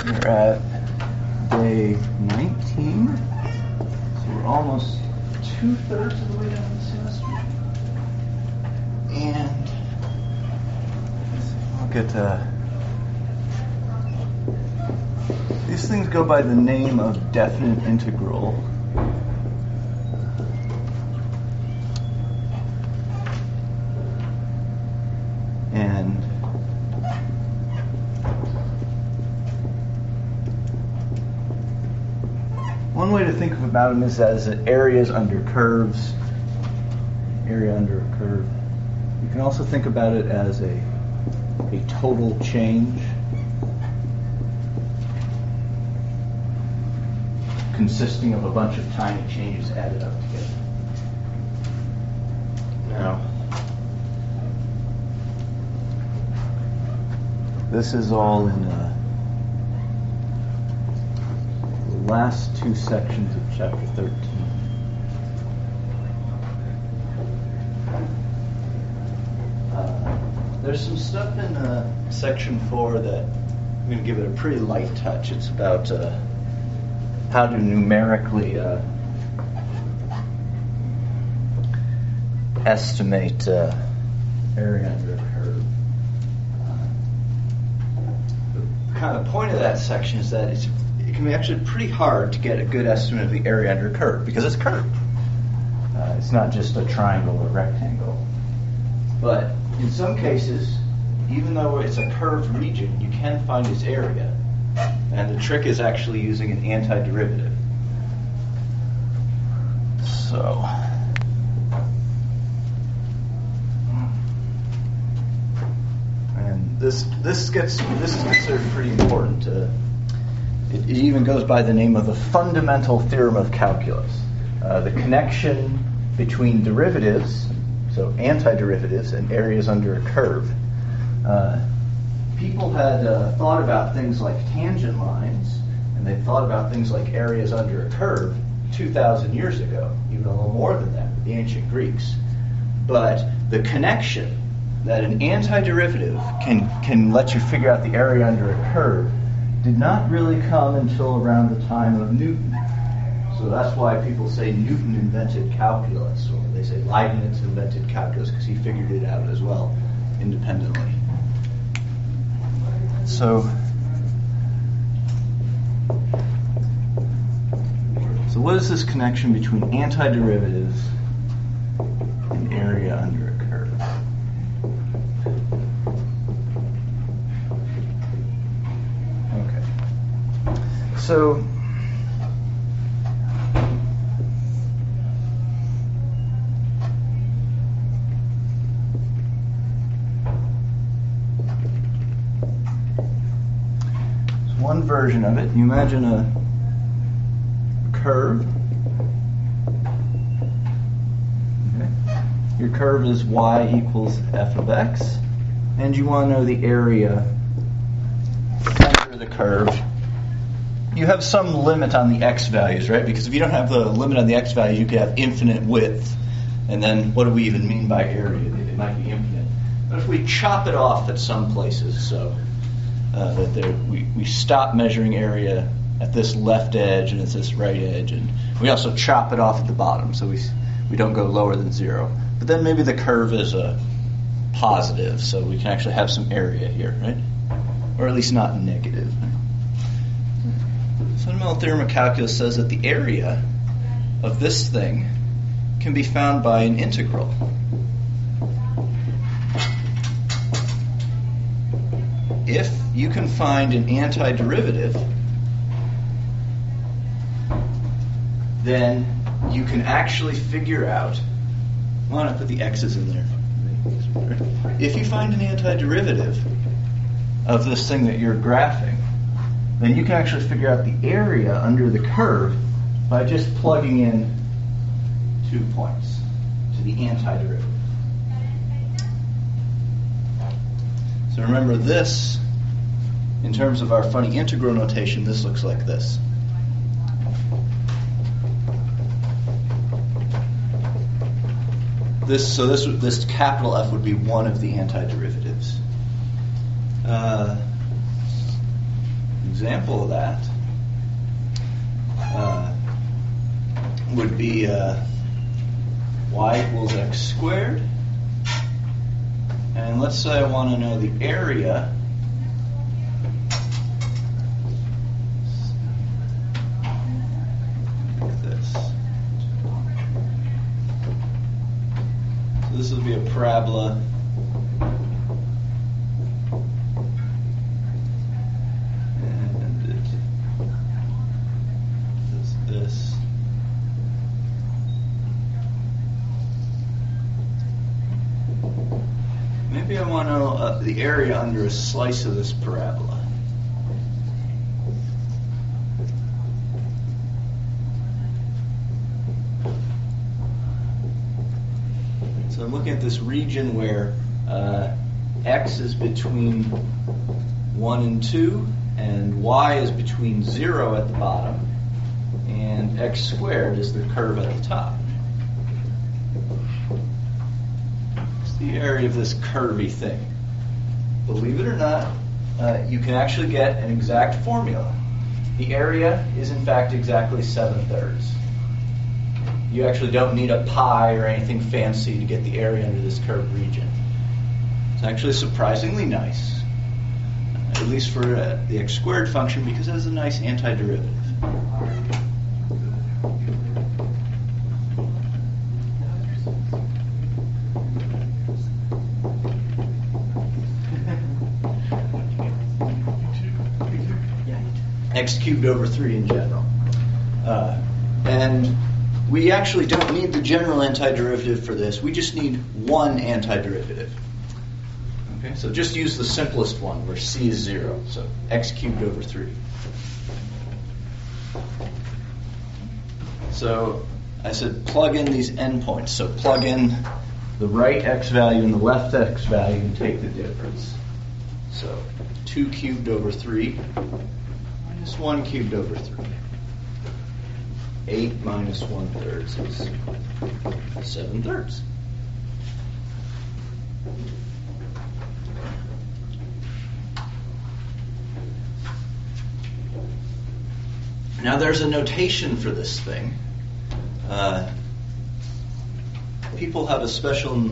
We're at day 19, so we're almost 2/3 of the way down the semester. And I'll get these things go by the name of definite integral. And one way to think about them is as areas under curves, area under a curve. You can also think about it as a total change consisting of a bunch of tiny changes added up together. Now, this is all in the last two sections of chapter 13. There's some stuff in section 4 that I'm going to give it a pretty light touch. It's about how to numerically estimate area under a curve. The kind of point of that section is that it can be actually pretty hard to get a good estimate of the area under a curve because it's curved. It's not just a triangle or rectangle. But in some cases, even though it's a curved region, you can find its area. And the trick is actually using an antiderivative. So, and this is considered pretty important. It even goes by the name of the fundamental theorem of calculus. The connection between derivatives, so antiderivatives, and areas under a curve. People had thought about things like tangent lines, and they thought about things like areas under a curve 2,000 years ago, even a little more than that, the ancient Greeks. But the connection that an antiderivative can let you figure out the area under a curve did not really come until around the time of Newton. So that's why people say Newton invented calculus, or they say Leibniz invented calculus because he figured it out as well, independently. So what is this connection between antiderivatives and area under a curve? Okay. So one version of it, you imagine a curve. Okay. Your curve is y equals f of x, and you want to know the area under the curve. You have some limit on the x values, right? Because if you don't have the limit on the x value, you could have infinite width. And then what do we even mean by area? It might be infinite. But if we chop it off at some places, so that we stop measuring area at this left edge and at this right edge, and we also chop it off at the bottom, so we don't go lower than 0. But then maybe the curve is a positive, so we can actually have some area here, right? Or at least not negative. The fundamental theorem of calculus says that the area of this thing can be found by an integral. If you can find an antiderivative, then you can actually figure out, why not put the x's in there? If you find an antiderivative of this thing that you're graphing, then you can actually figure out the area under the curve by just plugging in 2 points to the antiderivative. So remember this, in terms of our funny integral notation, this looks like this. This capital F would be one of the antiderivatives. example of that would be y equals x squared. And let's say I want to know the area like this. So this would be a parabola. And it does this. Maybe I want to know the area under a slice of this parabola. So I'm looking at this region where x is between 1 and 2, and y is between 0 at the bottom, and x squared is the curve at the top. The area of this curvy thing. Believe it or not, you can actually get an exact formula. The area is in fact exactly 7/3. You actually don't need a pi or anything fancy to get the area under this curved region. It's actually surprisingly nice, at least for the x squared function, because it has a nice antiderivative. X cubed over 3 in general. And we actually don't need the general antiderivative for this. We just need one antiderivative. Okay, so just use the simplest one where c is 0. So x cubed over 3. So I said plug in these endpoints. So plug in the right x value and the left x value and take the difference. So 2 cubed over 3 minus 1 cubed over 3. 8 minus 1/3 is 7/3. Now there's a notation for this thing. People have a special...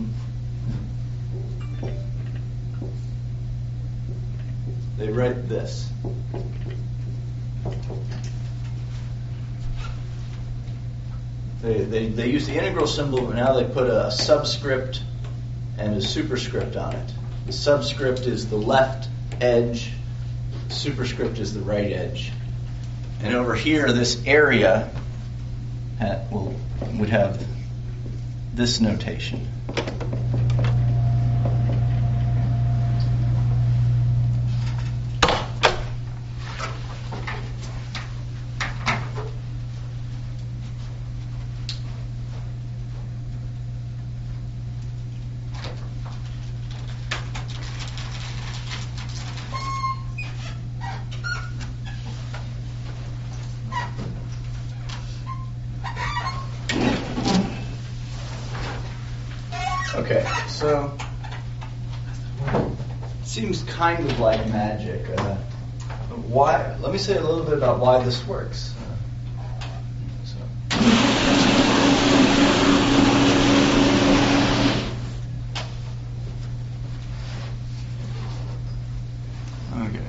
They write this. They use the integral symbol, but now they put a subscript and a superscript on it. The subscript is the left edge, the superscript is the right edge. And over here, this area would have this notation. Okay, so it seems kind of like magic. Why? Let me say a little bit about why this works. Okay.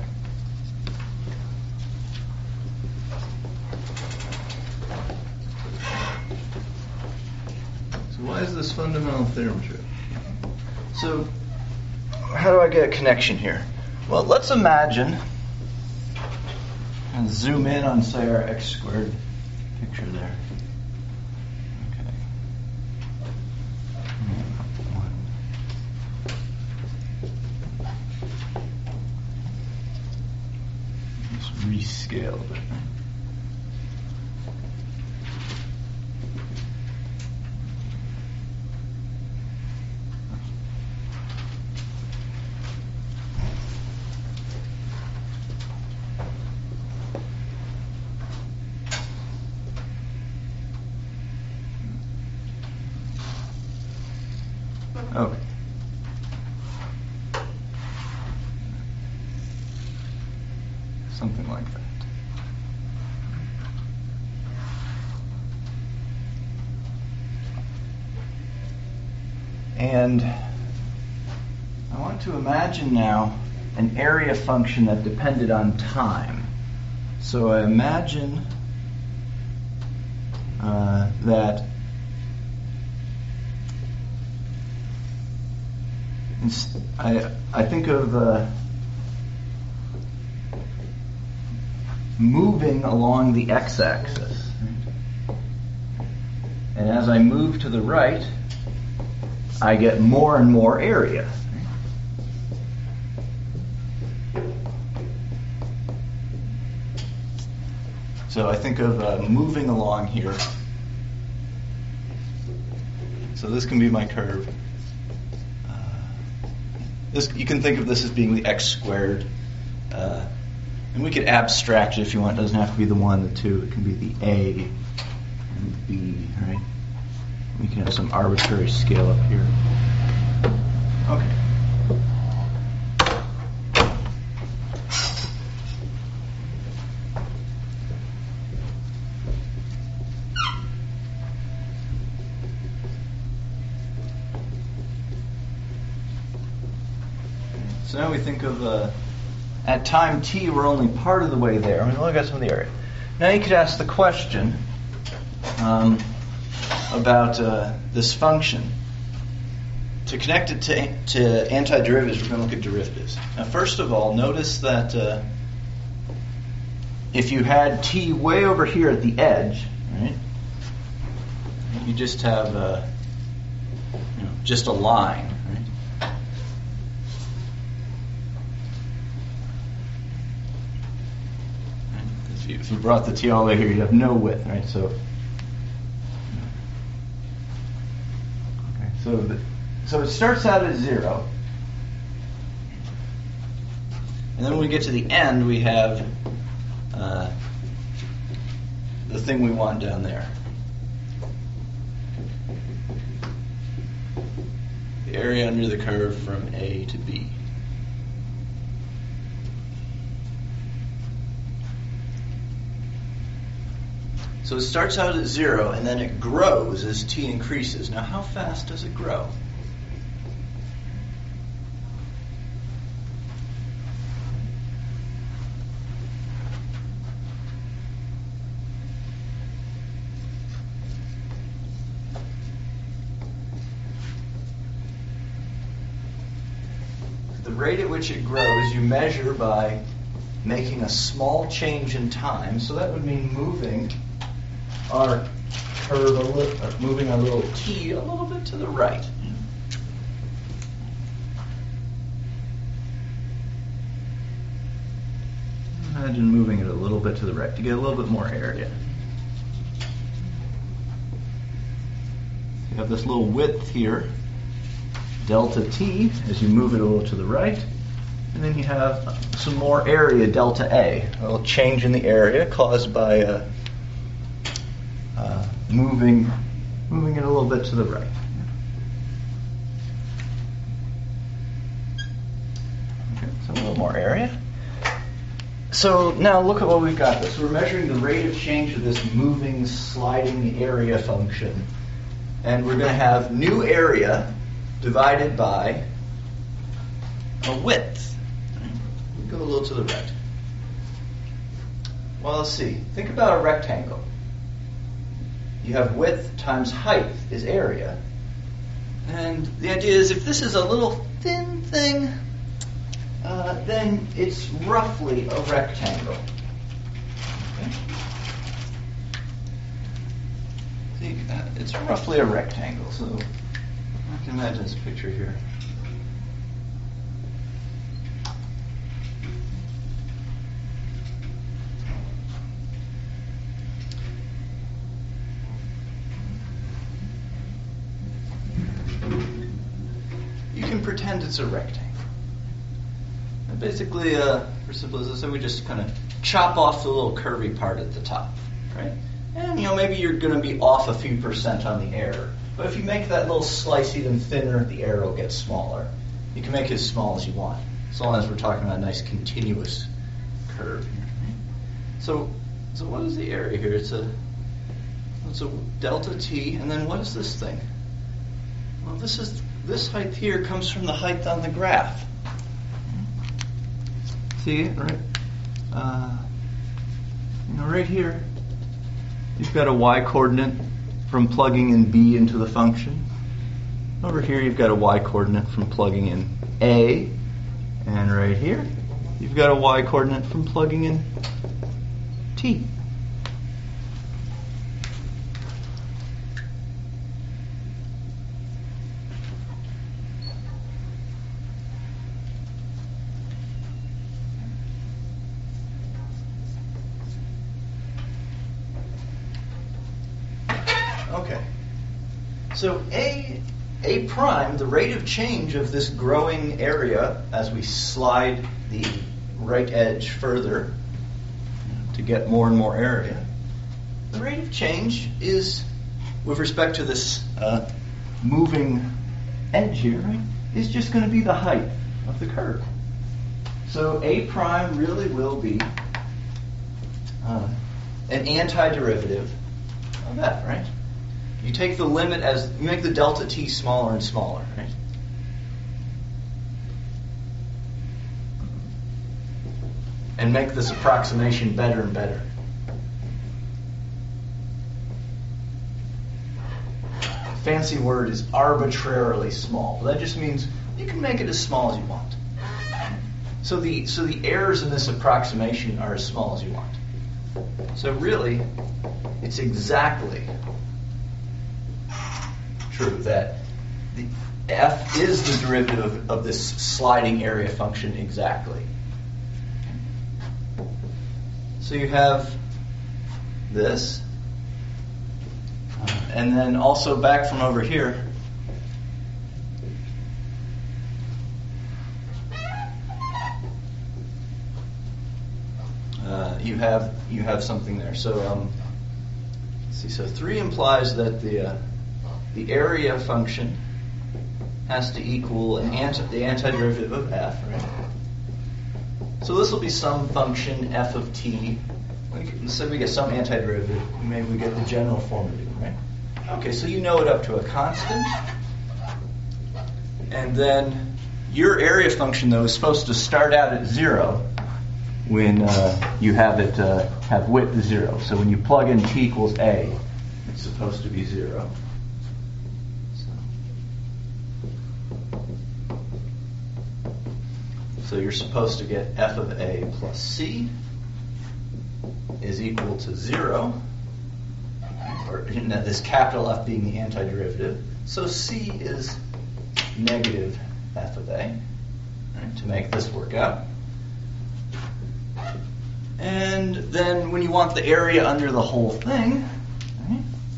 So why is this fundamental theorem true? So, how do I get a connection here? Well, let's imagine, and zoom in on, say, our x squared picture there. Okay. Just rescale it. Okay. Something something like that. And I want to imagine now an area function that depended on time. So I imagine that I think of moving along the x-axis. And as I move to the right, I get more and more area. So I think of moving along here. So this can be my curve. You can think of this as being the x squared. And we could abstract it if you want. It doesn't have to be the 1, the 2. It can be the A and the B, right? We can have some arbitrary scale up here. Okay. So now we think of, at time t, we're only part of the way there. I mean, look at some of the area. Now you could ask the question about this function. To connect it to antiderivatives, we're going to look at derivatives. Now, first of all, notice that if you had t way over here at the edge, right, you just have just a line. If you brought the t all the way here, you'd have no width, right? So, okay, so it starts out at 0, and then when we get to the end, we have the thing we want down there. The area under the curve from A to B. So it starts out at 0, and then it grows as t increases. Now, how fast does it grow? The rate at which it grows, you measure by making a small change in time. So that would mean moving our curve moving our little t a little bit to the right. Imagine moving it a little bit to the right to get a little bit more area. You have this little width here, delta t, as you move it a little to the right, and then you have some more area, delta a, a little change in the area caused by moving it a little bit to the right. Okay, so a little more area. So now look at what we've got this. We're measuring the rate of change of this moving, sliding area function. And we're going to have new area divided by a width. We go a little to the right. Well, let's see. Think about a rectangle. You have width times height is area. And the idea is if this is a little thin thing, then it's roughly a rectangle. Okay? See, it's roughly a rectangle. So I can imagine this picture here. Pretend it's a rectangle. And basically, for simplicity, we just kind of chop off the little curvy part at the top, right? And maybe you're going to be off a few % on the error. But if you make that little slice even thinner, the error will get smaller. You can make it as small as you want, as long as we're talking about a nice continuous curve here. Right? So what is the area here? It's a delta t, and then what is this thing? Well, this height here comes from the height on the graph. See it, right? Right here, you've got a y-coordinate from plugging in b into the function. Over here, you've got a y-coordinate from plugging in a, and right here, you've got a y-coordinate from plugging in t. Okay. So A prime, the rate of change of this growing area as we slide the right edge further to get more and more area, the rate of change is, with respect to this moving edge here, right, is just going to be the height of the curve. So A prime really will be an antiderivative of f, right? You take the limit as, you make the delta t smaller and smaller, right? And make this approximation better and better. Fancy word is arbitrarily small. That just means you can make it as small as you want. So the errors in this approximation are as small as you want. So really, it's exactly true that the f is the derivative of this sliding area function exactly. So you have this, and then also back from over here, you have something there. So let's see. So 3 implies that the area function has to equal the antiderivative of f, right? So this will be some function f of t. Let's say we get some antiderivative. Maybe we get the general form of it, right? Okay, so you know it up to a constant. And then your area function, though, is supposed to start out at 0 when you have it have width 0. So when you plug in t equals a, it's supposed to be 0. So you're supposed to get f of a plus c is equal to 0, or this capital F being the antiderivative. So c is negative f of a, right, to make this work out. And then when you want the area under the whole thing, right,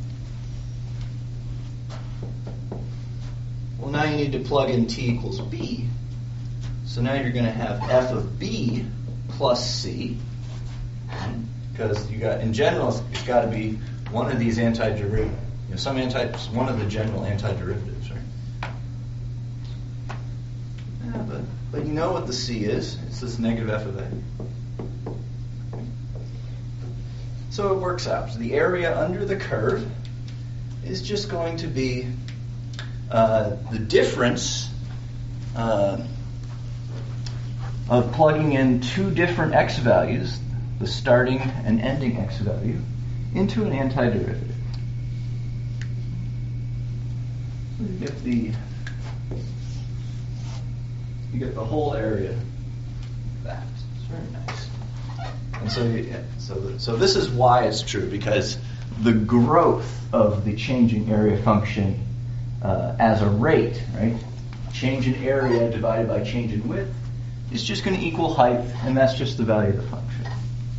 well, now you need to plug in t equals b. So now you're going to have f of b plus c, because you got, in general, it's got to be one of these antiderivatives, one of the general antiderivatives, right? Yeah, but you know what the c is. It's this negative f of a. So it works out. So the area under the curve is just going to be the difference of plugging in 2 different x values, the starting and ending x value, into an antiderivative. So you get the whole area of that. It's very nice. And so this is why it's true, because the growth of the changing area function as a rate, right? Change in area divided by change in width is just going to equal height, and that's just the value of the function.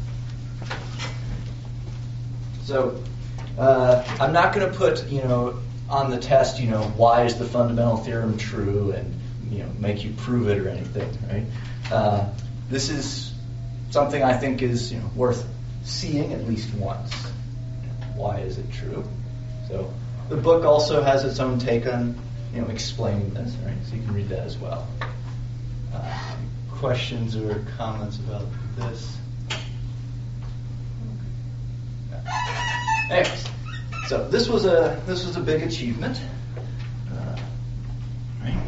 So I'm not going to put, on the test, why is the fundamental theorem true, and make you prove it or anything, right? This is something I think is worth seeing at least once. Why is it true? So the book also has its own take on explaining this, right? So you can read that as well. Questions or comments about this? Anyways, so this was a big achievement. Right?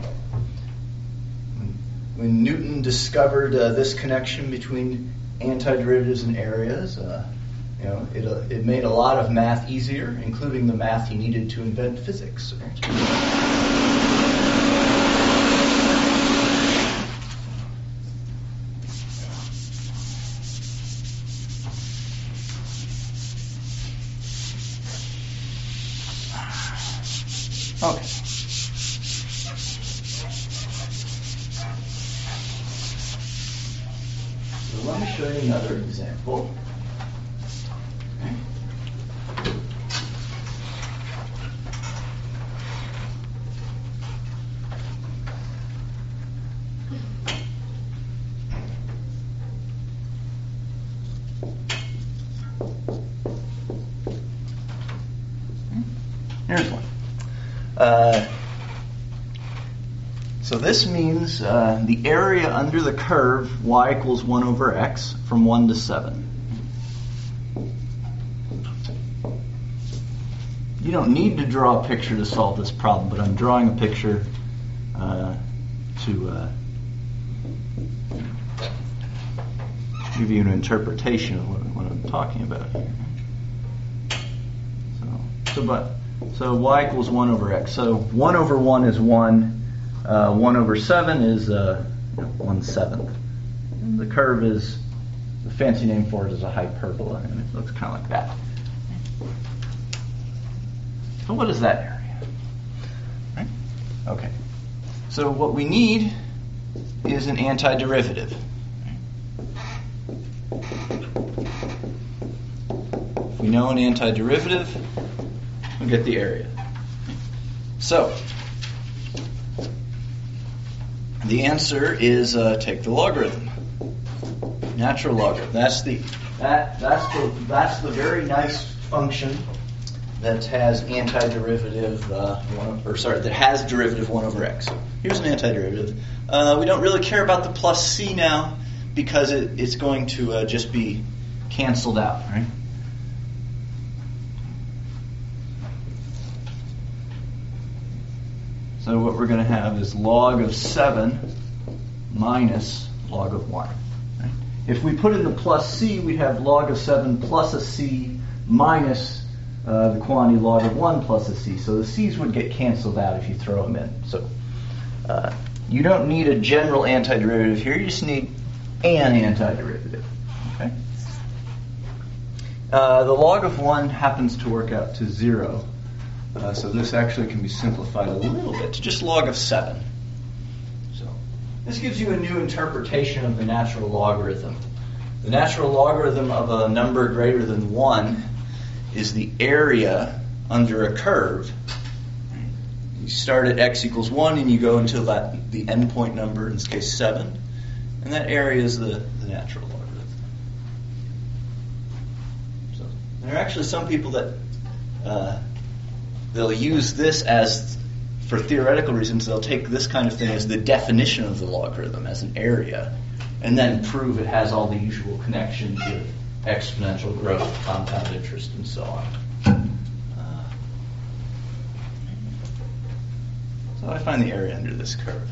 When Newton discovered this connection between antiderivatives and areas, it made a lot of math easier, including the math he needed to invent physics. Okay. So let me show you another example. Okay. Here's one. So this means the area under the curve y equals 1 over x from 1 to 7. You don't need to draw a picture to solve this problem, but I'm drawing a picture to give you an interpretation of what I'm talking about here. So y equals 1 over x. So 1 over 1 is 1. 1 over 7 is 1/7. The curve is, the fancy name for it is a hyperbola, and it looks kind of like that. So what is that area? Right? Okay. So what we need is an antiderivative. If we know an antiderivative, we get the area. So the answer is take the logarithm, natural logarithm. That's the very nice function that has antiderivative that has derivative 1 over x. So here's an antiderivative. We don't really care about the plus c now because it's going to just be canceled out, right? So what we're going to have is log of 7 minus log of 1. Right? If we put in the plus c, we'd have log of 7 plus a c minus the quantity log of 1 plus a c. So the c's would get canceled out if you throw them in. So you don't need a general antiderivative here. You just need an antiderivative. Okay? The log of 1 happens to work out to 0. So this actually can be simplified a little bit to just log of 7. So this gives you a new interpretation of the natural logarithm. The natural logarithm of a number greater than 1 is the area under a curve. You start at x equals 1 and you go until the endpoint number, in this case 7. And that area is the natural logarithm. So there are actually some people that they'll use this as, for theoretical reasons, they'll take this kind of thing as the definition of the logarithm, as an area, and then prove it has all the usual connections with exponential growth, compound interest, and so on. So I find the area under this curve.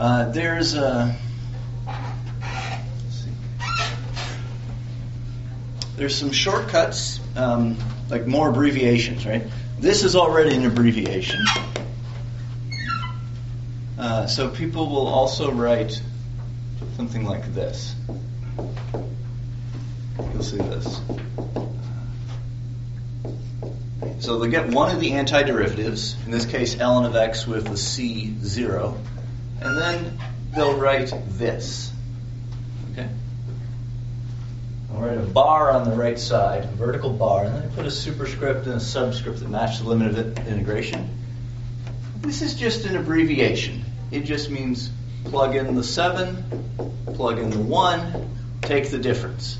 There's some shortcuts, like more abbreviations, right? This is already an abbreviation. So people will also write something like this. You'll see this. So they'll get one of the antiderivatives, in this case ln of x with the c 0, and then they'll write this. Okay? I'll write a bar on the right side, a vertical bar, and then I put a superscript and a subscript that match the limit of integration. This is just an abbreviation. It just means plug in the 7, plug in the 1, take the difference.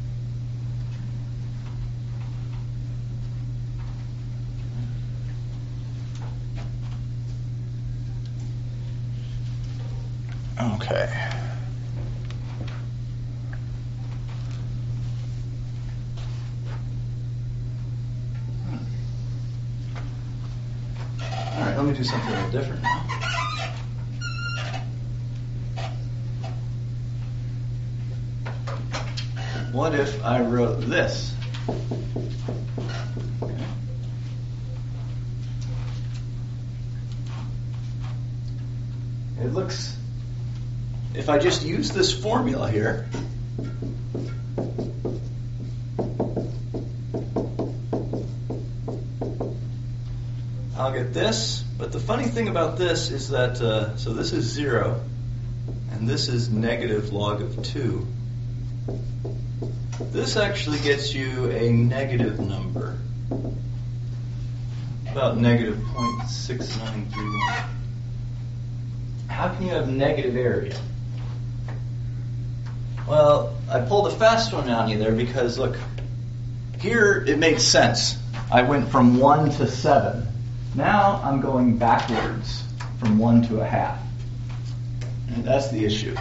Okay. let me do something a little different now. What if I wrote this? Okay. It looks, if I just use this formula here, I'll get this, but the funny thing about this is that, so this is 0, and this is negative log of 2. This actually gets you a negative number, about negative 0.6931. How can you have negative area? Well, I pulled a fast one on you there because, look, here it makes sense. I went from 1 to 7. Now I'm going backwards from 1 to a half. And that's the issue.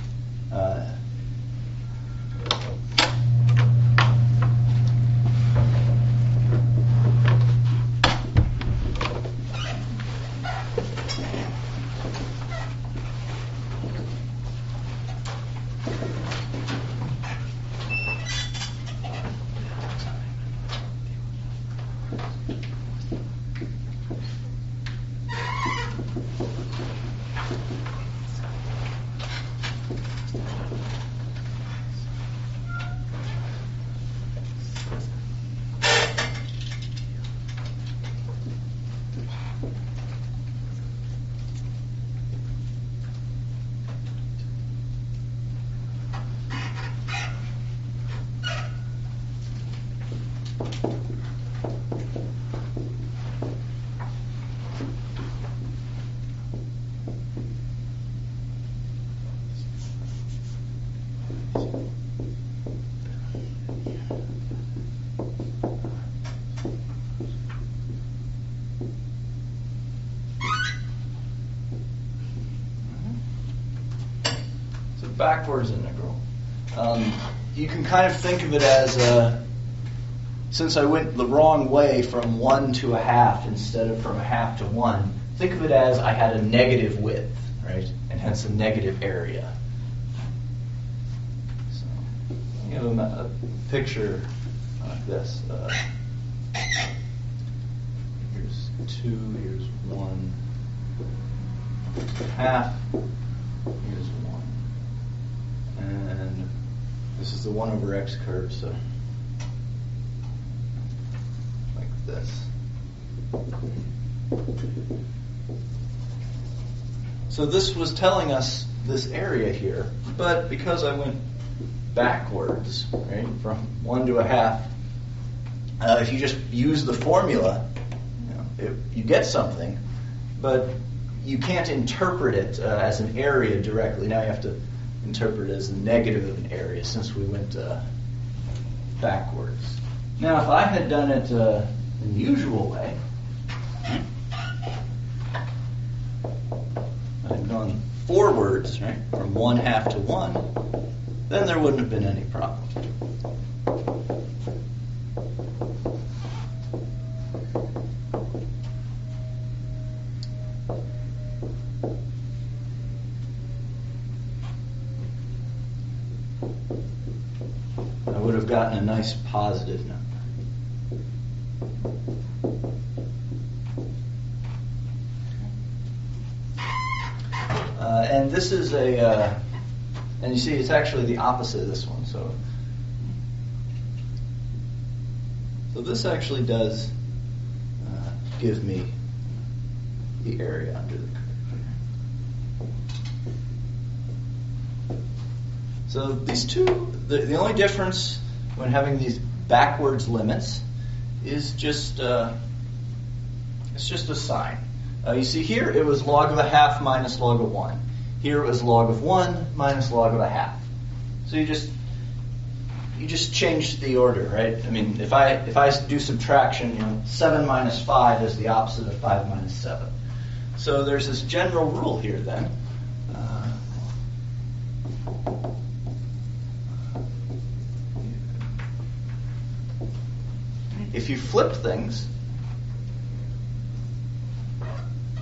Backwards integral. You can kind of think of it as, since I went the wrong way from 1 to a half instead of from a half to 1, think of it as I had a negative width, right? And hence a negative area. So, you have a picture like this. Here's 2, here's 1, half, here's 1. And this is the 1 over x curve, so like this. So this was telling us this area here, but because I went backwards, right, from 1 to a half, if you just use the formula, you get something, but you can't interpret it as an area directly. Now you have to interpret it as a negative of an area since we went backwards. Now, if I had done it the usual way, I'd gone forwards, right, from 1 half to 1, then there wouldn't have been any problem. Gotten a nice positive number. And this is and you see it's actually the opposite of this one. So this actually does give me the area under the curve. So these two, the only difference when having these backwards limits is just it's just a sign. You see here it was log of a half minus log of 1. Here it was log of 1 minus log of a half. So you just change the order, right? I mean, if I do subtraction, 7 minus 5 is the opposite of 5 minus 7. So there's this general rule here then. If you flip things,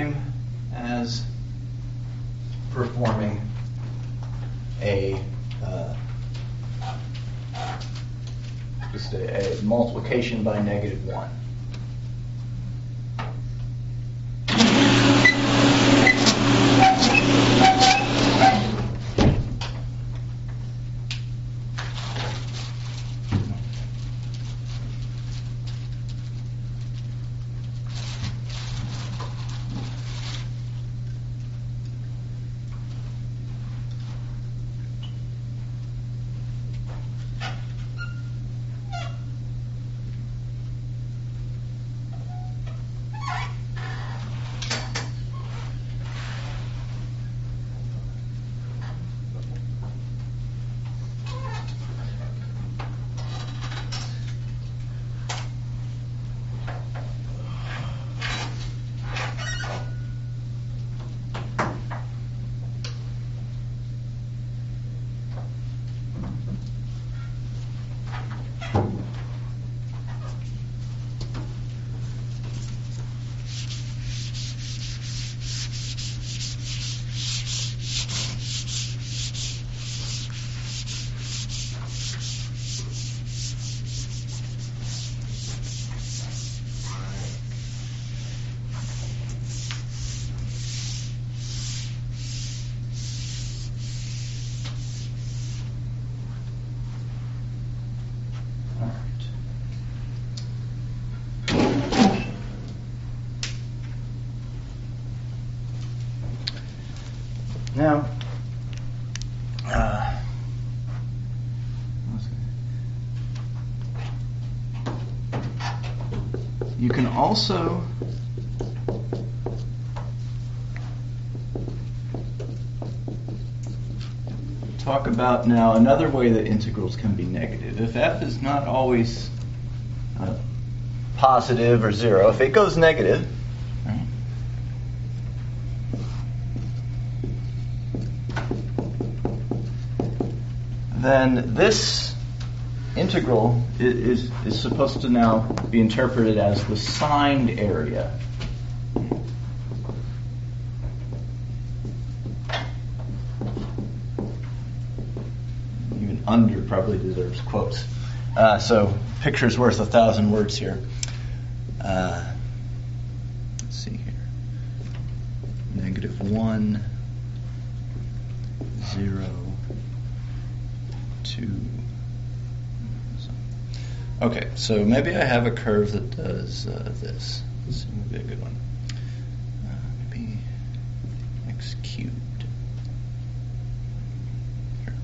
same as performing a just a multiplication by -1. Now, you can also talk about now another way that integrals can be negative. If f is not always positive or 0, if it goes negative, right, then this integral is supposed to now be interpreted as the signed area. Even under probably deserves quotes. So picture's worth 1,000 words here. Let's see here. -1, 0, 2. Okay, so maybe I have a curve that does this. This would be a good one. Maybe x cubed. Here.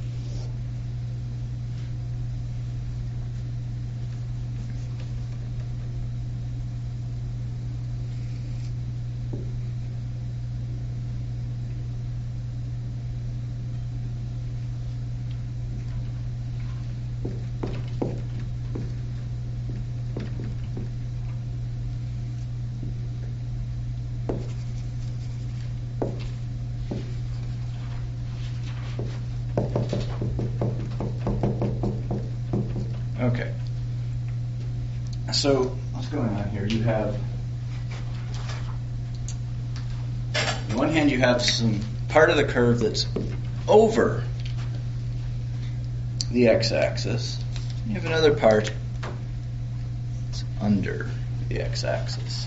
Okay. So what's going on here? You have, on one hand, you have some part of the curve that's over the x-axis. You have another part that's under the x-axis.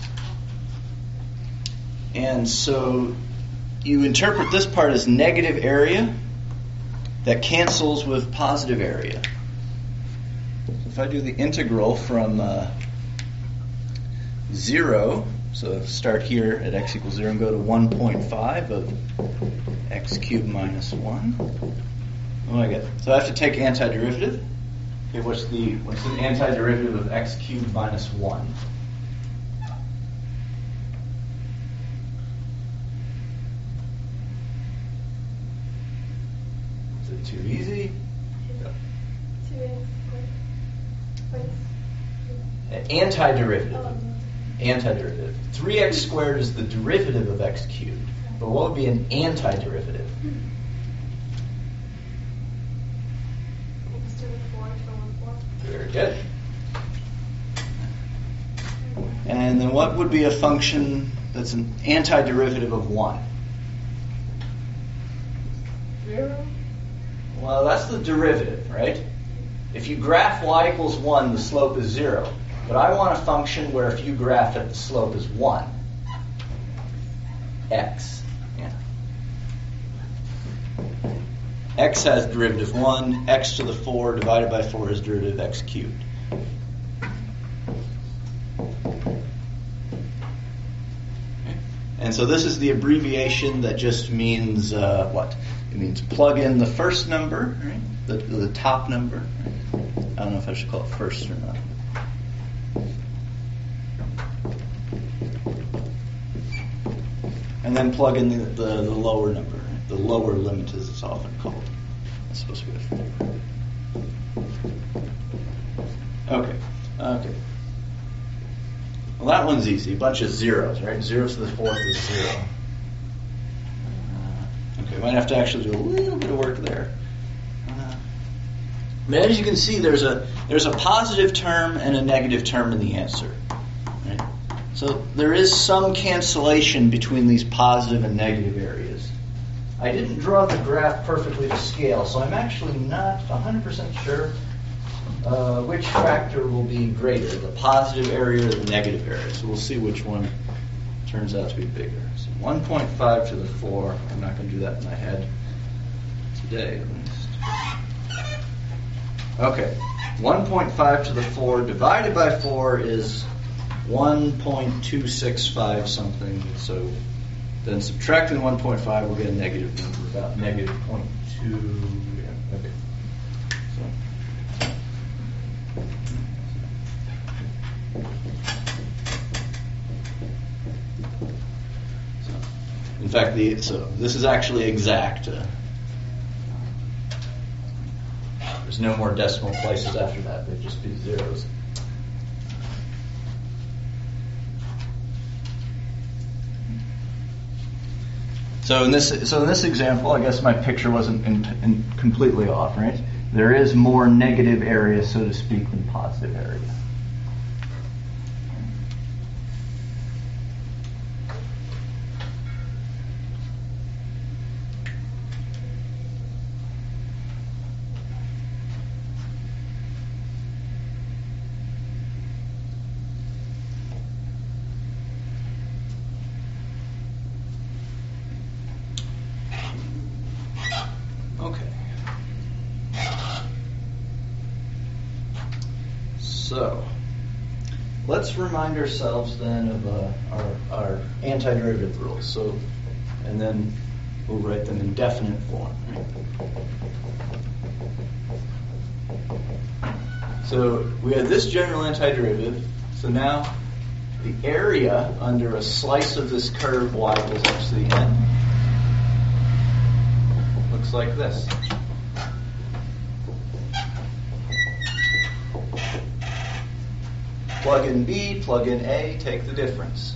And so you interpret this part as negative area that cancels with positive area. If I do the integral from 0, so start here at x equals 0 and go to 1.5 of x cubed minus 1. What do I get? So I have to take antiderivative. Okay, what's the antiderivative of x cubed minus 1? Is it too easy? Antiderivative. Antiderivative. 3x squared is the derivative of x cubed. But what would be an antiderivative? Very good. And then what would be a function that's an antiderivative of 1? 0. Well, that's the derivative, right? If you graph y equals 1, the slope is 0. But I want a function where if you graph it, the slope is 1. X. Yeah. X has derivative 1. X to the 4 divided by 4 is derivative x cubed. Okay. And so this is the abbreviation that just means what? It means plug in the first number, right? The top number. Right? I don't know if I should call it first or not. And then plug in the lower number. The lower limit, as it's often called. It's supposed to be a 4. Okay. Well, that one's easy. A bunch of zeros, right? 0 to the 4th is 0. Okay, might have to actually do a little bit of work there. But as you can see, there's a positive term and a negative term in the answer. Right? So there is some cancellation between these positive and negative areas. I didn't draw the graph perfectly to scale, so I'm actually not 100% sure which factor will be greater, the positive area or the negative area. So we'll see which one turns out to be bigger. So 1.5 to the 4, I'm not going to do that in my head today at least. Okay, 1.5 to the 4 divided by 4 is 1.265 something. So then subtracting 1.5, we'll get a negative number, about negative 0.2. Yeah, okay. So in fact, this is actually exact. There's no more decimal places after that. They'd just be zeros. So in this example, I guess my picture wasn't completely off, right? There is more negative area, so to speak, than positive area. So, let's remind ourselves then of our antiderivative rules. So, and then we'll write them in definite form. Right? So we have this general antiderivative. So now the area under a slice of this curve y equals x to the n looks like this. Plug in B, plug in A, take the difference.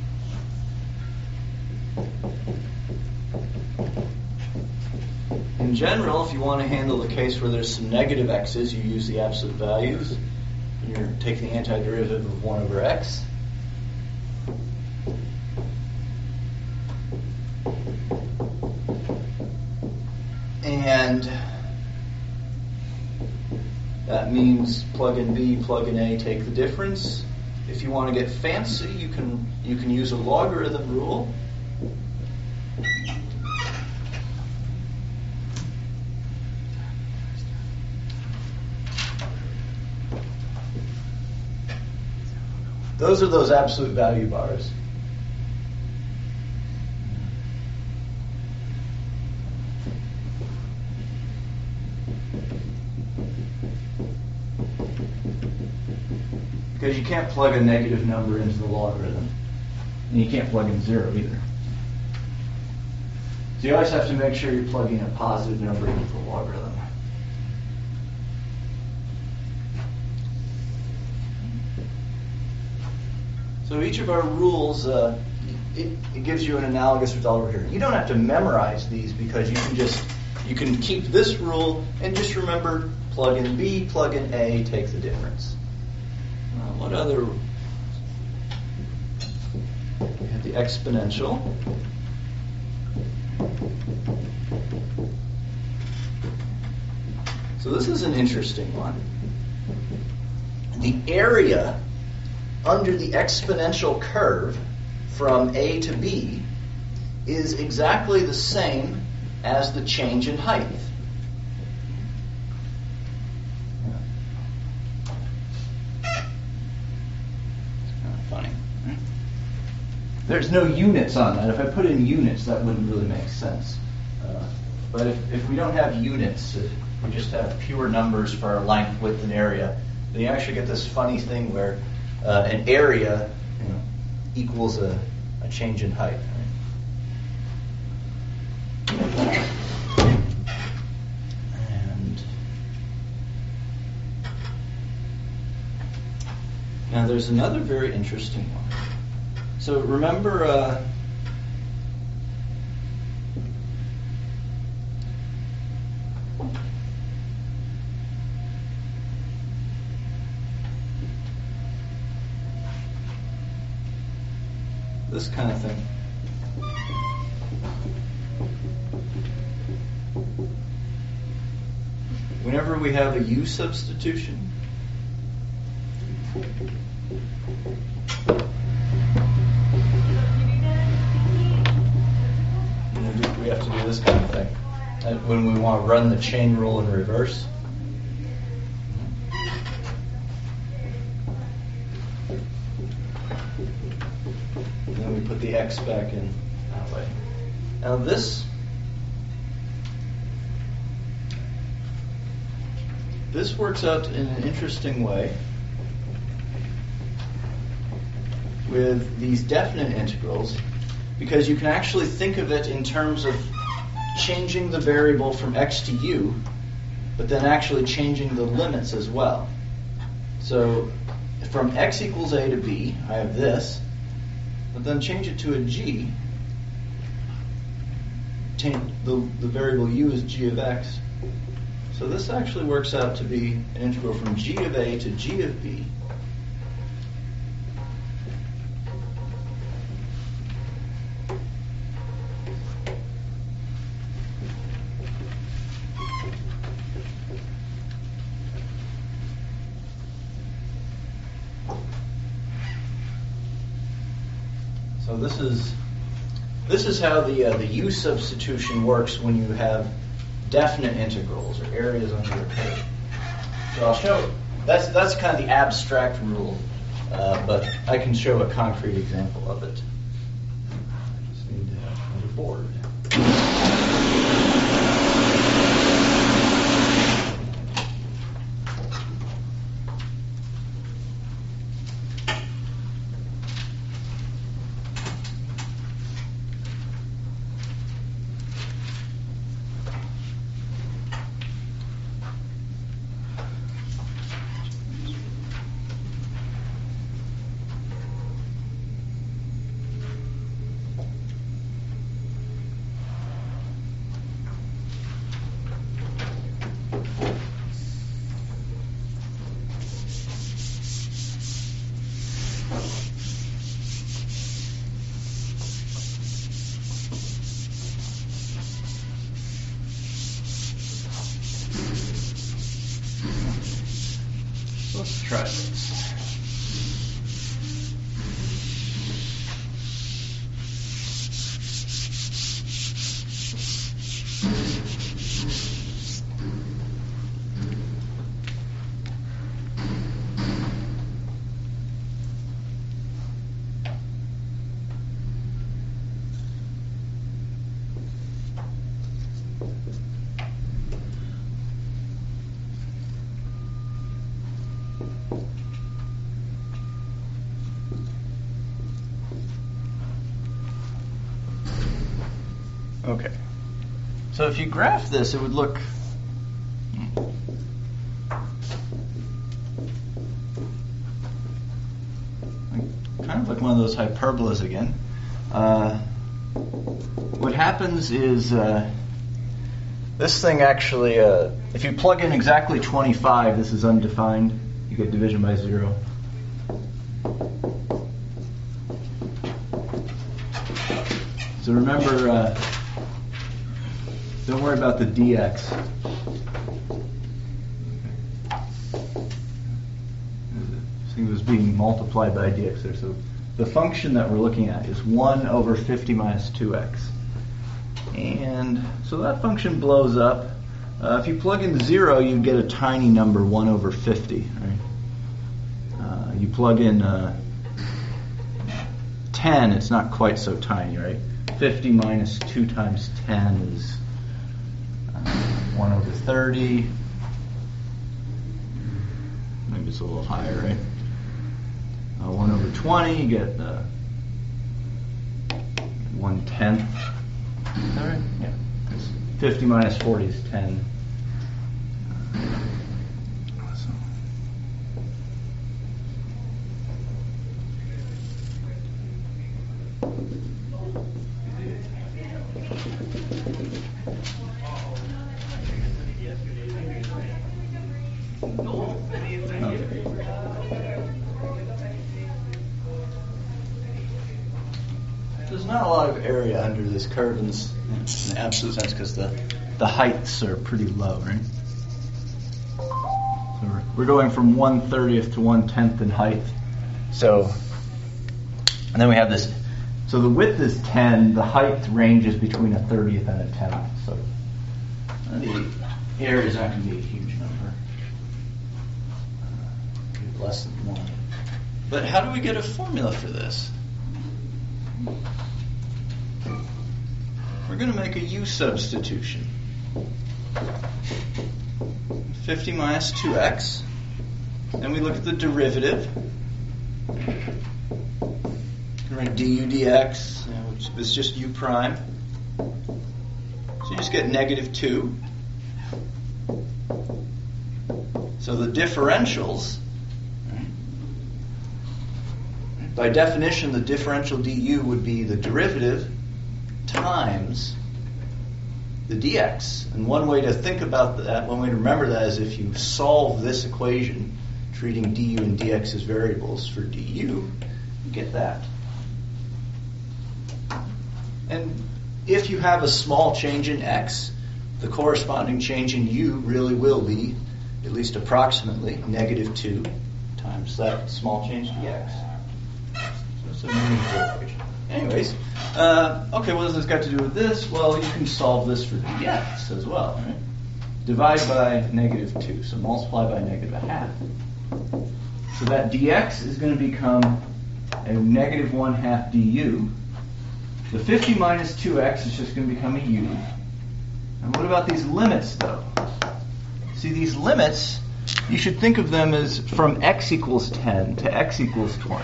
In general, if you want to handle the case where there's some negative x's, you use the absolute values. You're taking the antiderivative of 1 over x. And that means plug in B, plug in A, take the difference. If you want to get fancy, you can use a logarithm rule. Those are those absolute value bars. Because you can't plug a negative number into the logarithm. And you can't plug in 0 either. So you always have to make sure you're plugging a positive number into the logarithm. So each of our rules, it gives you an analogous result over here. You don't have to memorize these because you can keep this rule and just remember plug in B, plug in A, take the difference. What other? We have the exponential. So this is an interesting one. The area under the exponential curve from A to B is exactly the same as the change in height. It's kind of funny. There's no units on that. If I put in units, that wouldn't really make sense. But if we don't have units, if we just have pure numbers for our length, width, and area, then you actually get this funny thing where an area equals a change in height. Right? And now there's another very interesting one. So remember, this kind of thing. Whenever we have a U substitution, we have to do this kind of thing. When we want to run the chain rule in reverse. And then we put the X back in that way. Now this works out in an interesting way with these definite integrals, because you can actually think of it in terms of changing the variable from x to u, but then actually changing the limits as well. So from x equals a to b, I have this, but then change it to a g. The variable u is g of x. So this actually works out to be an integral from g of a to g of b. So this is how the U substitution works when you have definite integrals or areas under a curve. So I'll show that's kind of the abstract rule, but I can show a concrete example of it. I just need to have another board. Let's try this. Okay. So if you graph this, it would look kind of like one of those hyperbolas again. What happens is this thing actually, if you plug in exactly 25, this is undefined, you get division by 0. So remember, don't worry about the dx. This thing was being multiplied by dx there. So the function that we're looking at is 1 over 50 minus 2x. And so that function blows up. If you plug in 0, you get a tiny number, 1 over 50. Right? You plug in 10, it's not quite so tiny, right? 50 minus 2 times 10 is 1 over 30. Maybe it's a little higher, right? 1 over 20, you get 1/10. Is that right? Yeah. 50 minus 40 is 10. There's not a lot of area under this curve in an absolute sense because the heights are pretty low, right? So we're going from 1/30th to 1/10th in height. So, and then we have this. So the width is 10. The height ranges between a 30th and a 10th. So the area is not going to be a huge number. Less than 1. But how do we get a formula for this? We're going to make a u substitution. 50 minus 2x. Then we look at the derivative. We write du dx, which is just u prime. So you just get negative 2. So the differentials, by definition, the differential du would be the derivative times the dx. And one way to think about that, one way to remember that is if you solve this equation, treating du and dx as variables for du, you get that. And if you have a small change in x, the corresponding change in u really will be, at least approximately, negative 2 times that small change dx. So it's a meaningful equation. Anyways, okay, what has this got to do with this? Well, you can solve this for dx as well, right? Divide by negative 2, so multiply by negative 1/2. So that dx is going to become a negative 1/2 du. The 50 minus 2x is just going to become a u. And what about these limits, though? See, these limits, you should think of them as from x equals 10 to x equals 20.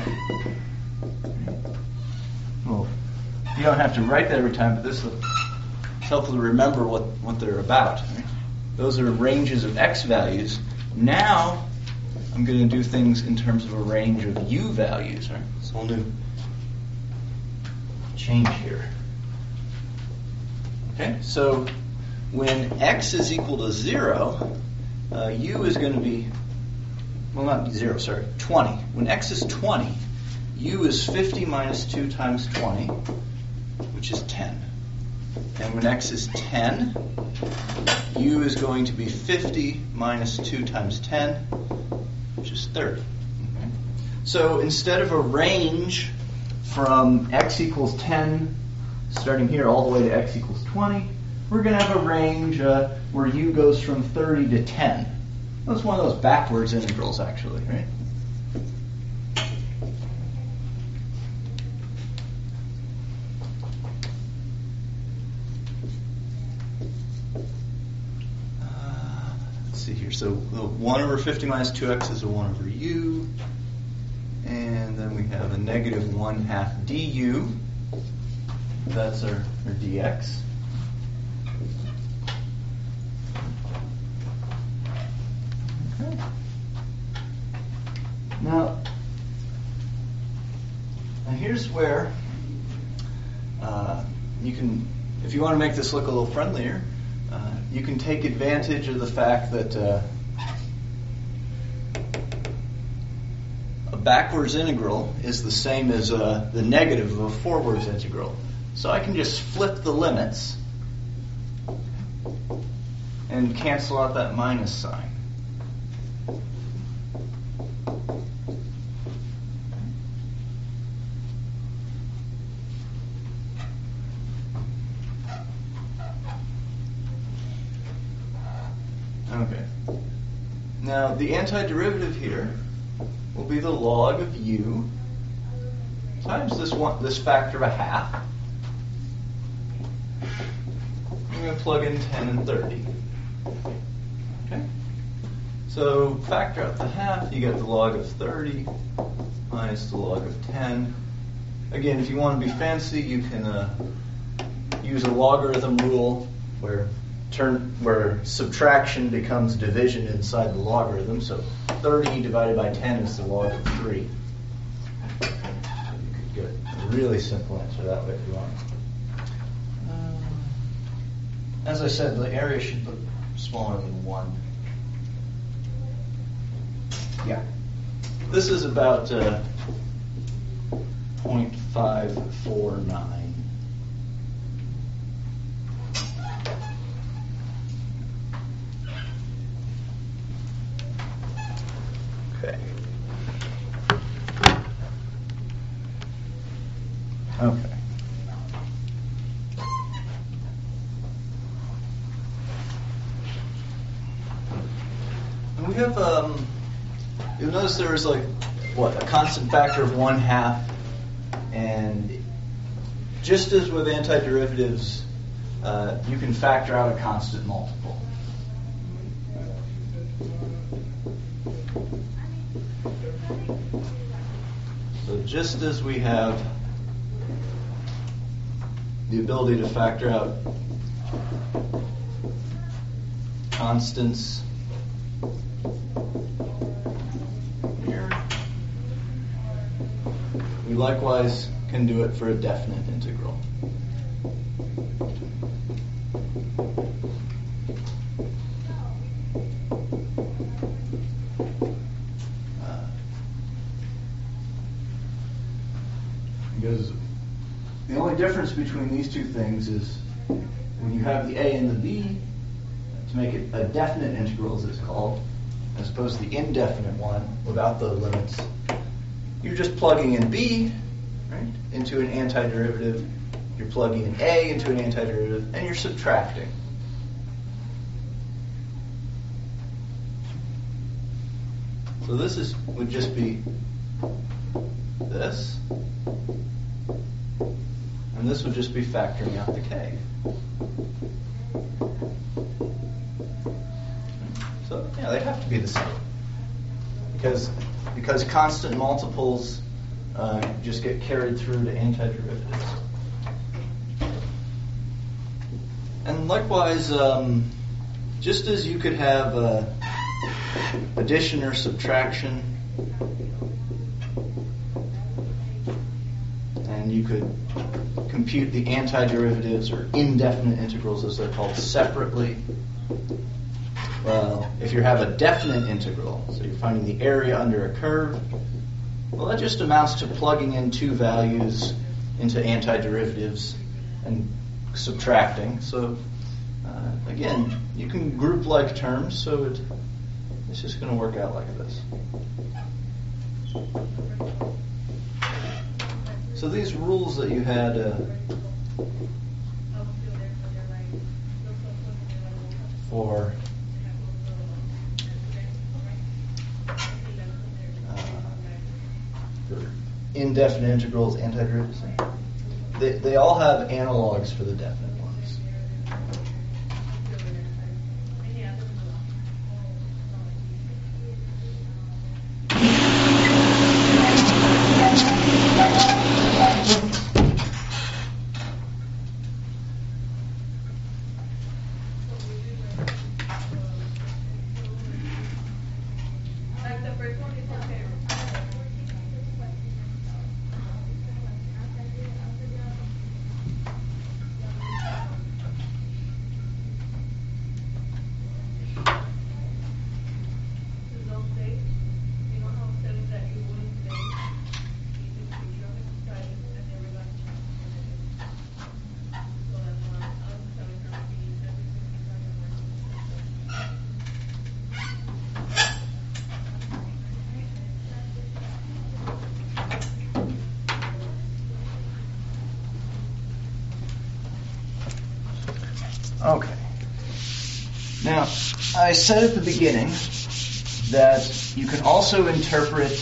Well, you don't have to write that every time, but this is helpful to remember what they're about. Right? Those are ranges of x values. Now, I'm going to do things in terms of a range of u values. Right? It's a whole new change here. Okay, so when x is equal to 0, u is going to be, well, not 0, sorry, 20. When x is 20, u is 50 minus 2 times 20, which is 10. And when x is 10, u is going to be 50 minus 2 times 10, which is 30. Okay? So instead of a range from x equals 10, starting here all the way to x equals 20, we're going to have a range where u goes from 30 to 10. That's one of those backwards integrals, actually, right? Let's see here. So 1 over 50 minus 2x is a 1 over u. And then we have a negative 1/2 du. That's our dx. Okay. Now here's where you can, if you want to make this look a little friendlier, you can take advantage of the fact that a backwards integral is the same as the negative of a forwards integral. So I can just flip the limits and cancel out that minus sign. Okay. Now the antiderivative here will be the log of u times this factor of a half. I'm going to plug in 10 and 30. Okay. So factor out the half, you get the log of 30 minus the log of 10. Again, if you want to be fancy, you can use a logarithm rule where subtraction becomes division inside the logarithm. So 30 divided by 10 is the log of 3. You could get a really simple answer that way if you want. As I said, the area should look smaller than 1. Yeah. This is about 0.549. Okay. Okay. And we have, you'll notice there is like, a constant factor of 1/2, and just as with antiderivatives, you can factor out a constant multiple. So just as we have the ability to factor out constants here, we likewise can do it for a definite integral. Because the only difference between these two things is when you have the a and the b, to make it a definite integral, as it's called, as opposed to the indefinite one without the limits, you're just plugging in b, right, into an antiderivative, you're plugging in a into an antiderivative, and you're subtracting. So this would just be this, and this would just be factoring out the k. So yeah, they have to be the same because constant multiples just get carried through to antiderivatives. And likewise, just as you could have addition or subtraction, and you could compute the antiderivatives or indefinite integrals as they're called separately. Well, if you have a definite integral, so you're finding the area under a curve, well, that just amounts to plugging in two values into antiderivatives and subtracting. So again, you can group like terms, so it's just going to work out like this. So these rules that you had for indefinite integrals, antiderivatives, they all have analogs for the definite ones. Okay. Now, I said at the beginning that you can also interpret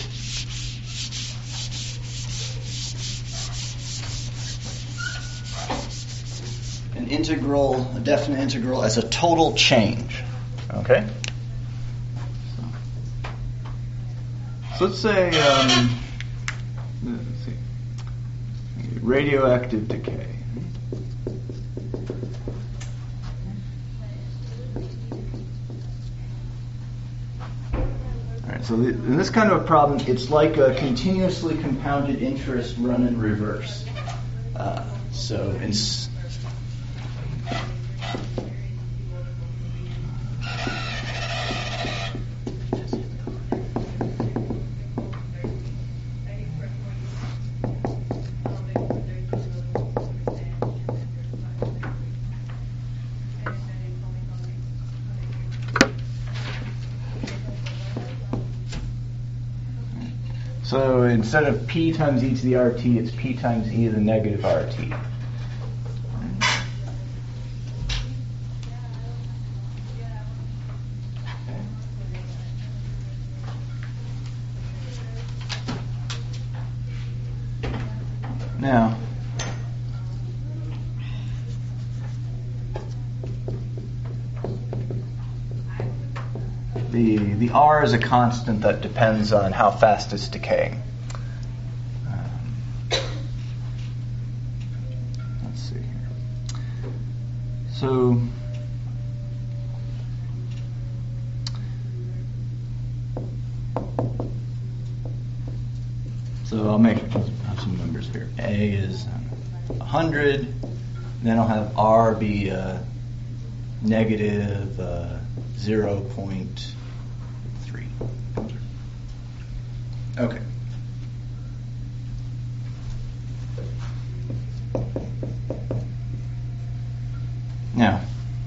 an integral, a definite integral, as a total change. Okay? So let's say, let's see, radioactive decay. So in this kind of a problem, it's like a continuously compounded interest run in reverse. So instead of p times e to the rt, it's p times e to the negative rt. Now, the r is a constant that depends on how fast it's decaying. Let's see here. So I'll have some numbers here. A is 100. Then I'll have r be negative 0.3. Okay. Now,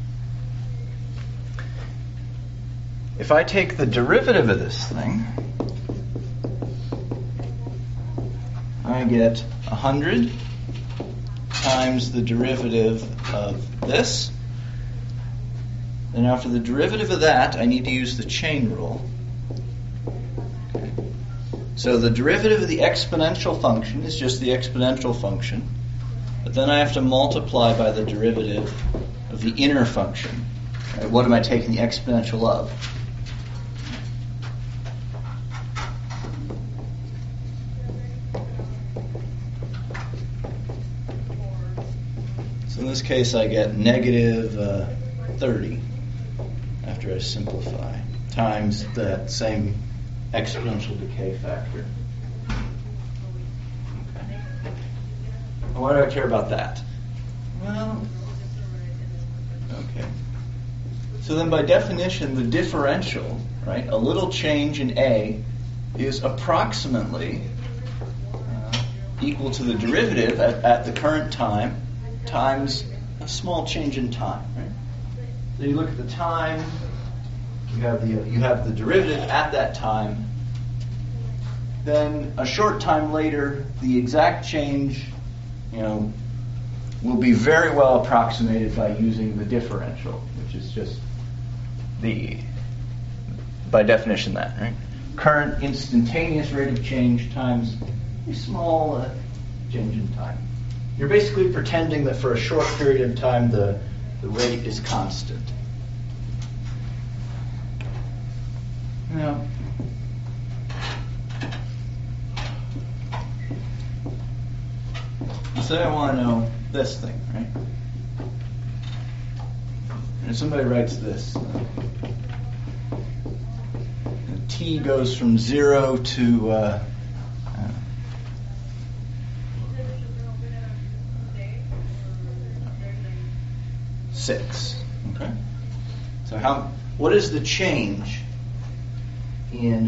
if I take the derivative of this thing, I get 100 times the derivative of this. And now for the derivative of that, I need to use the chain rule. Okay. So the derivative of the exponential function is just the exponential function. But then I have to multiply by the derivative of the inner function. Right? What am I taking the exponential of? So in this case, I get negative 30 after I simplify, times that same exponential decay factor. Okay. Why do I care about that? Well, okay. So then by definition, the differential, right, a little change in A is approximately equal to the derivative at the current time times a small change in time, right? So you look at the time, you have the derivative at that time. Then a short time later, the exact change, will be very well approximated by using the differential, which is just by definition that, right? Current instantaneous rate of change times a small change in time. You're basically pretending that for a short period of time the rate is constant. Now, say I want to know this thing, right? And if somebody writes this, t goes from 0 to 6. Okay. So what is the change in?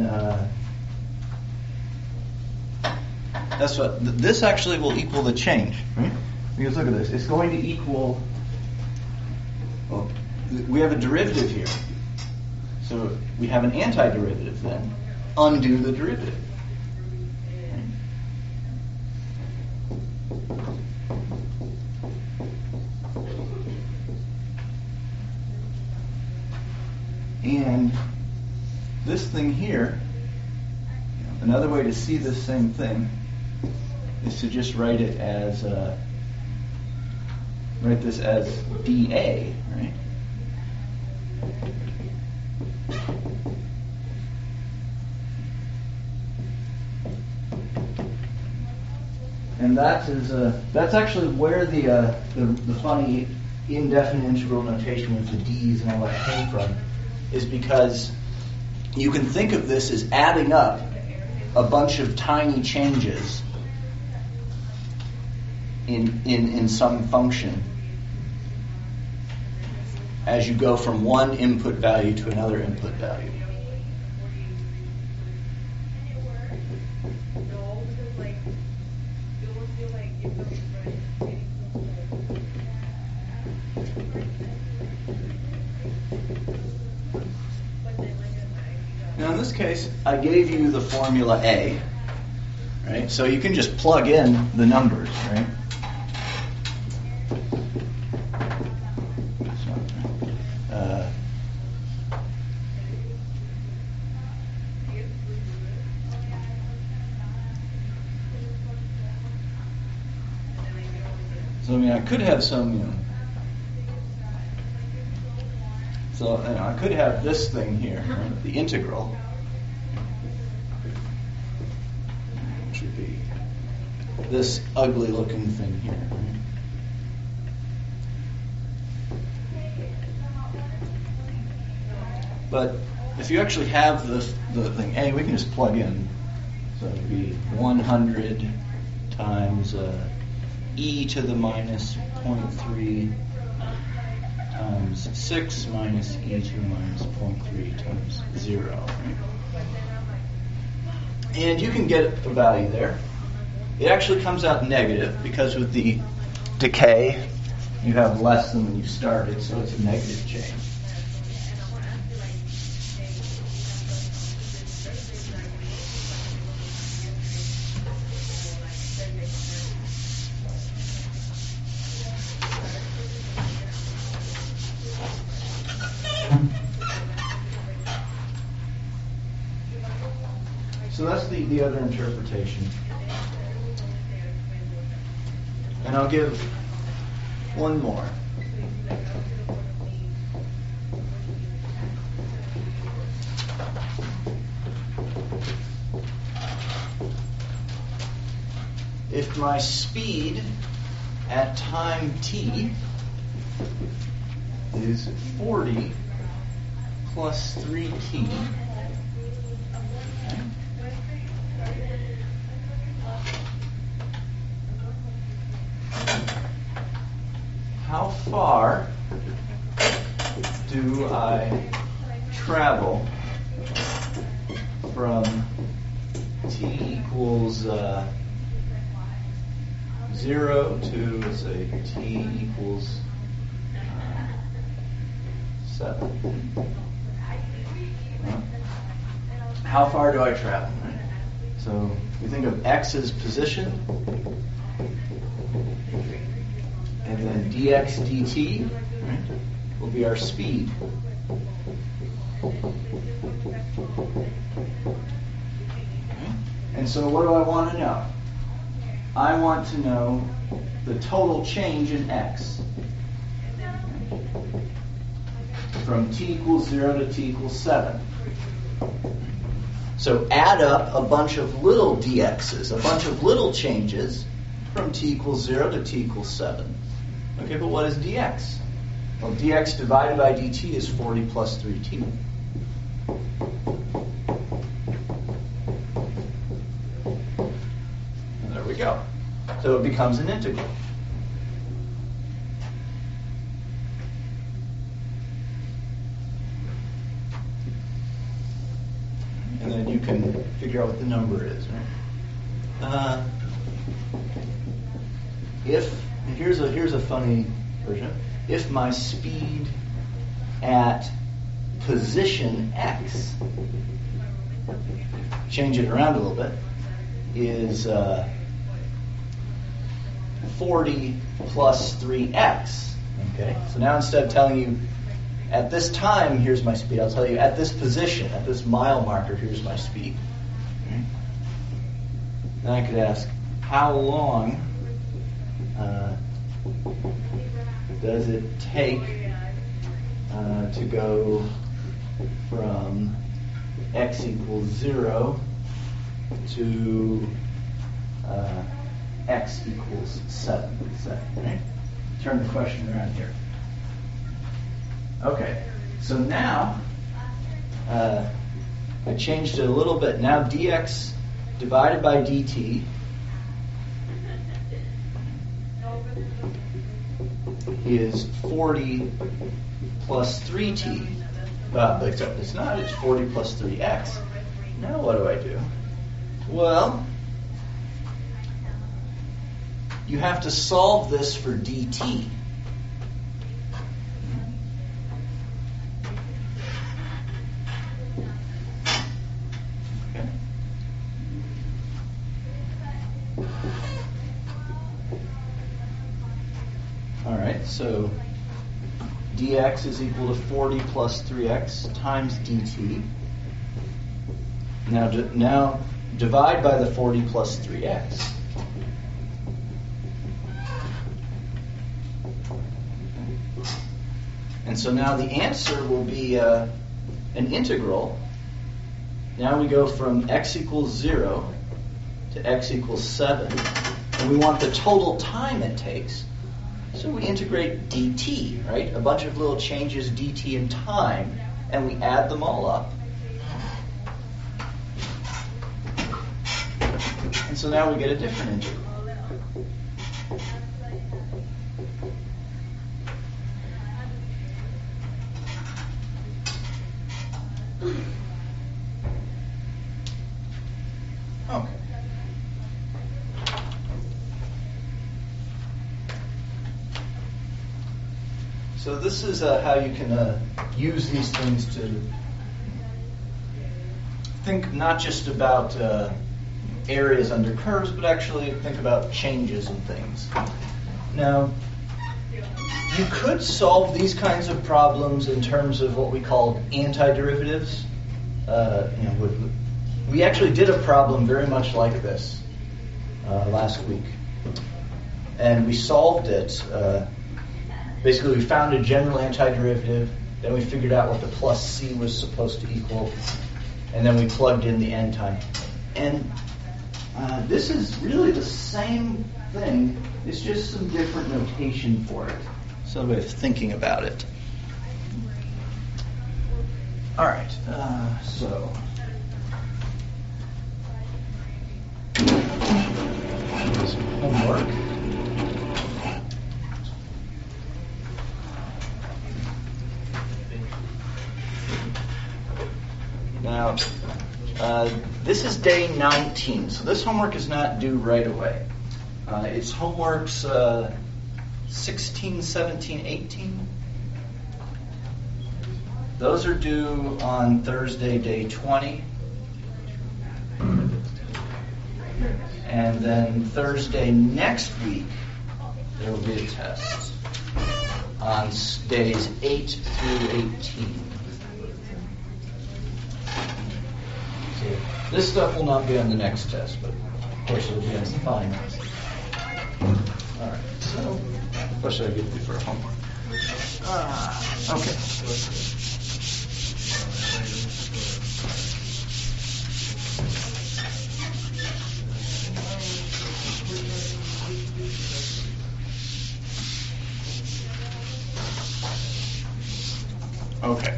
That's what this actually will equal the change, right? Because look at this. It's going to equal. Well, we have a derivative here, so we have an antiderivative. Then undo the derivative. And this thing here, another way to see this same thing is to just write it as write this as dA, right? And that is that's actually where the funny indefinite integral notation with the d's and all that came from, is because you can think of this as adding up a bunch of tiny changes in some function as you go from one input value to another input value. Now in this case, I gave you the formula A, right? So you can just plug in the numbers, right? So I mean, I could have some, so I could have this thing here, right? The integral, which would be this ugly looking thing here, right? But if you actually have the thing A, we can just plug in. So it would be 100 times e to the minus 0.3 times 6 minus e to the minus 0.3 times 0. Right? And you can get a value there. It actually comes out negative because with the decay you have less than when you started, so it's a negative change. So that's the other interpretation. And I'll give one more. If my speed at time t is 40 plus 3t, how far do I travel from t equals 0 to, let's say, t equals 7? How far do I travel? Right? So we think of x as position, and then dx dt, right, will be our speed. Okay. And so what do I want to know? I want to know the total change in x. From t equals 0 to t equals 7. So add up a bunch of little dx's, a bunch of little changes from t equals 0 to t equals 7. Okay, but what is dx? Well, dx divided by dt is 40 plus 3t. And there we go. So it becomes an integral. And then you can figure out what the number is, right? Here's a funny version. If my speed at position x, change it around a little bit, is 40 plus 3x. Okay, so now instead of telling you at this time, here's my speed. I'll tell you, at this position, at this mile marker, here's my speed. Then I could ask, how long does it take to go from x equals 0 to x equals 7, let's say, right? Turn the question around here. Okay, so now I changed it a little bit. Now dx divided by dt is 40 plus 3t. Except it's not, it's 40 plus 3x. Now what do I do? Well, you have to solve this for dt. Okay. All right, so dx is equal to 40 plus 3x times dt. Now divide by the 40 plus 3x. And so now the answer will be an integral. Now we go from x equals 0 to x equals 7. And we want the total time it takes. So we integrate dt, right? A bunch of little changes dt in time, and we add them all up. And so now we get a different integral. Okay. So this is how you can use these things to think not just about areas under curves, but actually think about changes in things. Now, you could solve these kinds of problems in terms of what we call antiderivatives. We actually did a problem very much like this last week, and we solved it. Basically, we found a general antiderivative, then we figured out what the plus c was supposed to equal, and then we plugged in the end time. And this is really the same thing, it's just some different notation for it. So a way of thinking about it. All right, so some homework. Now, this is day 19, so this homework is not due right away. It's homeworks 16, 17, 18. Those are due on Thursday, day 20. And then Thursday next week, there will be a test on days 8 through 18. This stuff will not be on the next test, but of course it'll be on the finals. All right, so what should I give you for homework? Okay. Okay.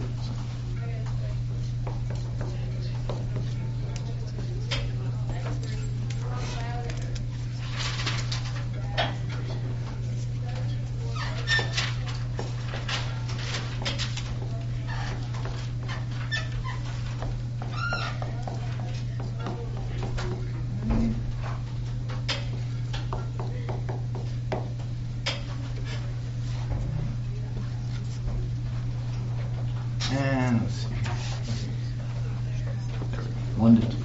And let's see. There we go. 1 to 2.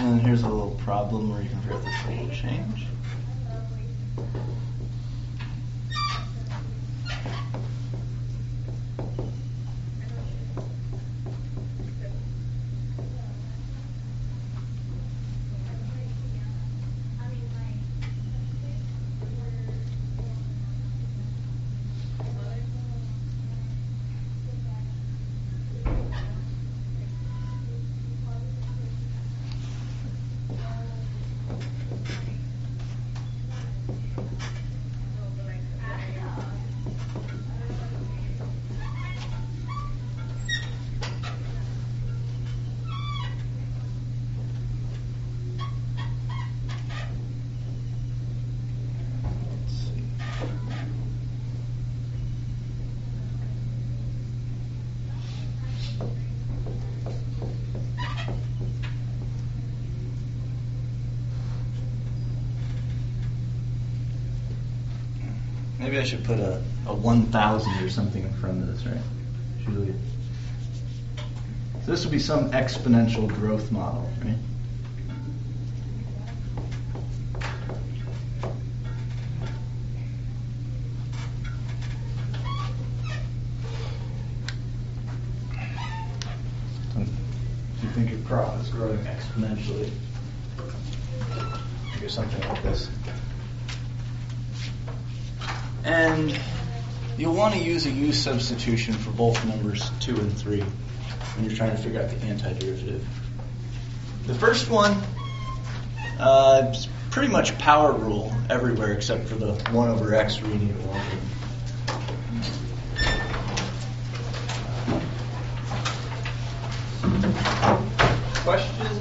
And here's a little problem where you can figure out the total change. Maybe I should put a 1,000 or something in front of this, right? Usually. So this would be some exponential growth model, right? If you think your crop is growing exponentially, do something like this. And you'll want to use a u substitution for both numbers 2 and 3 when you're trying to figure out the antiderivative. The first one is pretty much power rule everywhere except for the 1 over x reading of 1. Questions?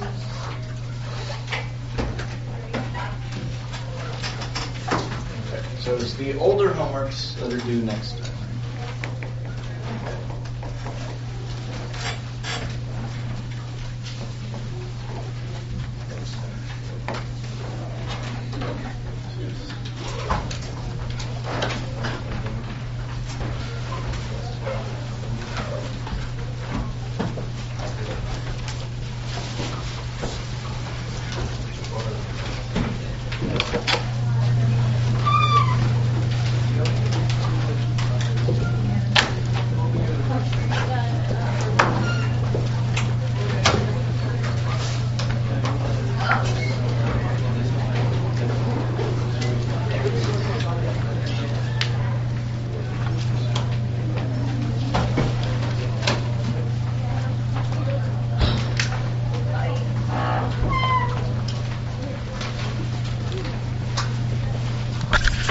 So it's the older homeworks that are due next time.